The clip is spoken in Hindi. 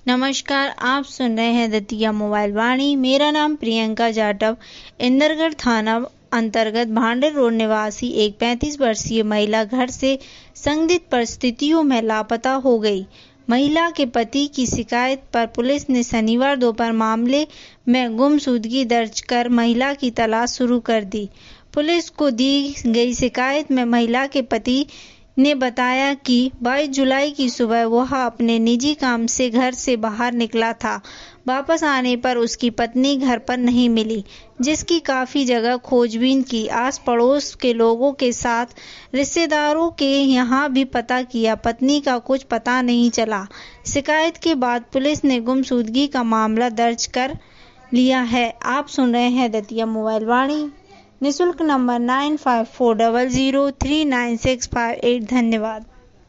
नमस्कार, आप सुन रहे हैं दतिया मोबाइल वाणी। मेरा नाम प्रियंका जाटव। इंदरगढ़ थाना अंतर्गत भांडर रोड निवासी एक 35 वर्षीय महिला घर से संदिग्ध परिस्थितियों में लापता हो गई। महिला के पति की शिकायत पर पुलिस ने शनिवार दोपहर मामले में गुमशुदगी दर्ज कर महिला की तलाश शुरू कर दी। पुलिस को दी गई शिकायत में महिला के पति ने बताया कि 22 जुलाई की सुबह वह अपने निजी काम से घर से बाहर निकला था। वापस आने पर उसकी पत्नी घर पर नहीं मिली, जिसकी काफी जगह खोजबीन की। आस पड़ोस के लोगों के साथ रिश्तेदारों के यहाँ भी पता किया, पत्नी का कुछ पता नहीं चला। शिकायत के बाद पुलिस ने गुमशुदगी का मामला दर्ज कर लिया है। आप सुन रहे हैं दतिया मोबाइल वाणी। निःशुल्क नंबर 9540039658। धन्यवाद।